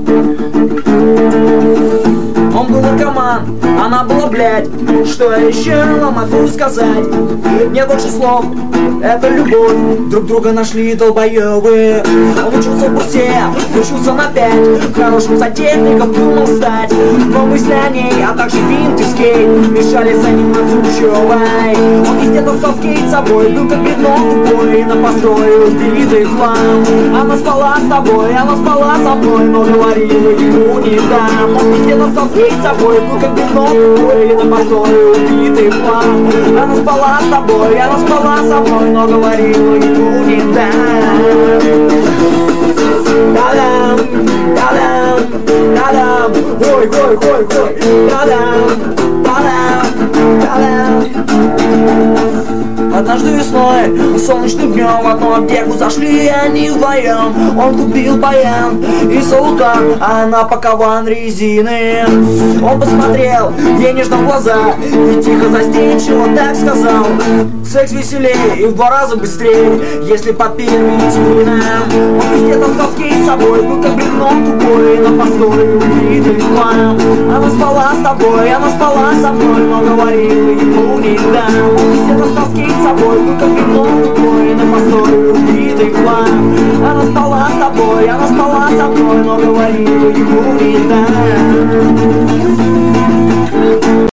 Он был наркоман, она была, блядь. Что я еще могу сказать? Нет больше слов, это любовь. Друг друга нашли долбоебы. Он учился в бурсе, учился на 5. Хорошим сотейником думал стать. Но мысли о ней, а также винт и скейт мешали заниматься учебой. Он везде таскал скейт с собой, был как бревно тупой. На построю убитый хлам. Она спала с тобой, она спала со мной, но говорила ему не дам. Он везде таскал скейт с собой, был как бревно тупой. На построю убитый хлам. Она спала с тобой, она спала со мной, но говорила ему не дам. Да-дам, да-дам, да-дам, ой, ой, ой, ой, да-дам, да-дам, да-дам. Однажды весной, солнечным днем в одну аптеку зашли они вдвоем. Он купил баян и султан, а она пакован резины. Он посмотрел ей нежно в глаза и тихо застенчиво так сказал: секс веселее и в 2 раза быстрее, если под первитином. Он везде таскал скейт с собой, был как бревно тупой, на постой убитый хлам. Она спала с тобой, она спала со мной, но говорила ему не дам. Он везде таскал скейт с собой, был как бревно тупой, на постой убитый хлам. Она спала с тобой, она спала со мной, но говорила ему не дам.